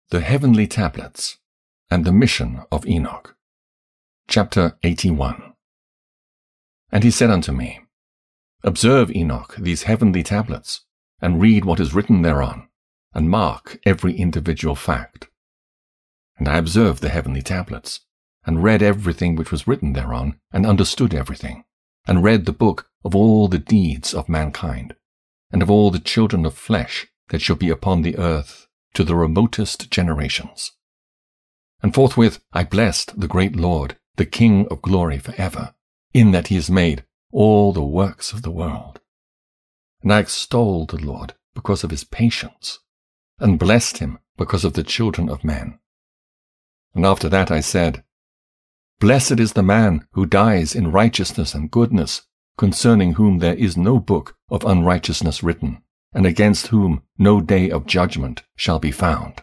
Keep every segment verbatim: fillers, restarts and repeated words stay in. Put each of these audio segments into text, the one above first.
The Heavenly Tablets and the Mission of Enoch. Chapter eighty-one. And he said unto me, Observe, Enoch, these heavenly tablets, and read what is written thereon, and mark every individual fact. And I observed the heavenly tablets, and read everything which was written thereon, and understood everything, and read the book of all the deeds of mankind, and of all the children of flesh that shall be upon the earth, to the remotest generations. And forthwith I blessed the great Lord, the King of glory for ever, in that he has made all the works of the world. And I extolled the Lord because of his patience, and blessed him because of the children of men. And after that I said, Blessed is the man who dies in righteousness and goodness, concerning whom there is no book of unrighteousness written, and against whom no day of judgment shall be found.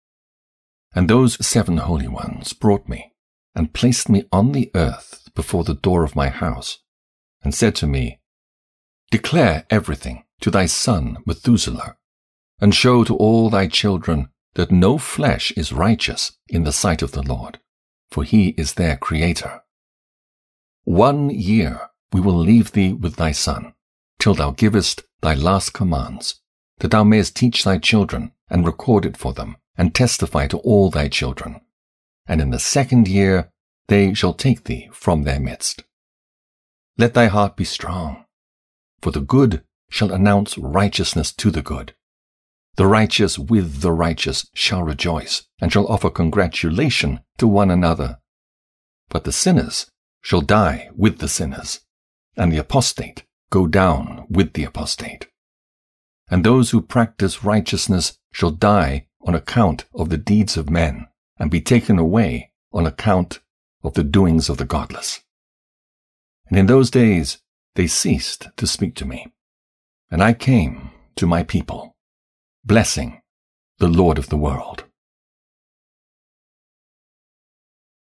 And those seven holy ones brought me, and placed me on the earth before the door of my house, and said to me, Declare everything to thy son Methuselah, and show to all thy children that no flesh is righteous in the sight of the Lord, for he is their Creator. One year we will leave thee with thy son, till thou givest thy last commands, that thou mayest teach thy children, and record it for them, and testify to all thy children. And in the second year they shall take thee from their midst. Let thy heart be strong, for the good shall announce righteousness to the good. The righteous with the righteous shall rejoice, and shall offer congratulation to one another. But the sinners shall die with the sinners, and the apostate go down with the apostate. And those who practice righteousness shall die on account of the deeds of men, and be taken away on account of the doings of the godless. And in those days they ceased to speak to me, and I came to my people, blessing the Lord of the world.